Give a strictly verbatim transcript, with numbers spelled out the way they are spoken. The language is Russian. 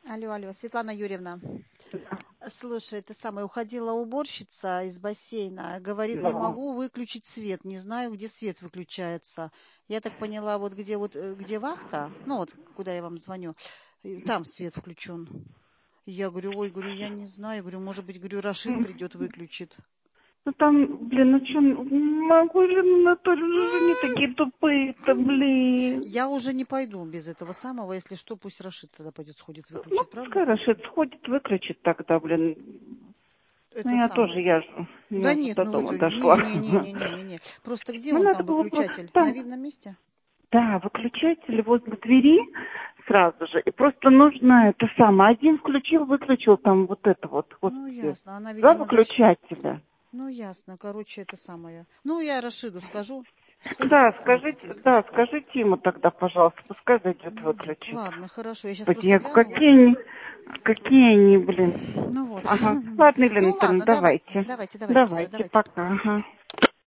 Алло, алло, Светлана Юрьевна. Слушай, ты самая, уходила уборщица из бассейна, говорит, не Да. могу выключить свет, не знаю, где свет выключается. Я так поняла, вот где вот э, где вахта, ну вот, куда я вам звоню, э, там свет включен. Я говорю, ой, говорю, я не знаю, говорю, может быть, говорю, Рашид придет, выключит. Ну там, блин, ну что, могу же, Анатолий, же не такие тупые-то, блин. Я уже не пойду без этого самого, если что, пусть Рашид тогда пойдет, сходит, Ну, выключит, правда? пускай Рашид сходит, выключит тогда, блин. Ну, Это я тоже, самое. я же, Да я же нет, до ну дома выключи. дошла. Не-не-не-не-не-не. Просто где Ну, он надо там, было просто выключатель? На там, видном месте? да, выключатель возле двери сразу же. И просто нужно это самое. Один включил, выключил там вот это вот, Ну, господи. ясно. Она, Два видимо, защ... выключателя. Ну, ясно. Короче, это самое. Ну, я Рашиду скажу. Сходит, Да, посмотрит, скажите, если да, что. скажите ему тогда, пожалуйста, пускай зайдет, Найдет. выключит. Ладно, хорошо. Я сейчас Господи, просто я говорю, гляну какие вас. они, какие они, блин. Ну вот. Ага. Ладно, Елена Ну, Анатольевна, ладно, давайте. давайте. Давайте, давайте. Все, Давайте, давайте. пока. Ага.